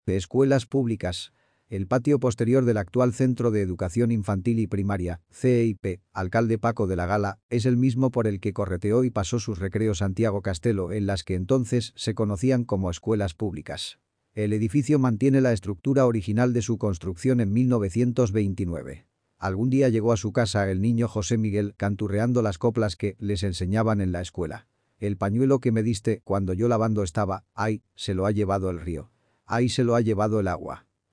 De escuelas públicas. El patio posterior del actual Centro de Educación Infantil y Primaria, CEIP, alcalde Paco de la Gala, es el mismo por el que correteó y pasó sus recreos Santiago Castelo en las que entonces se conocían como escuelas públicas. El edificio mantiene la estructura original de su construcción en 1929. Algún día llegó a su casa el niño José Miguel canturreando las coplas que les enseñaban en la escuela. El pañuelo que me diste cuando yo lavando estaba, ay, se lo ha llevado el río. Ay, se lo ha llevado el agua.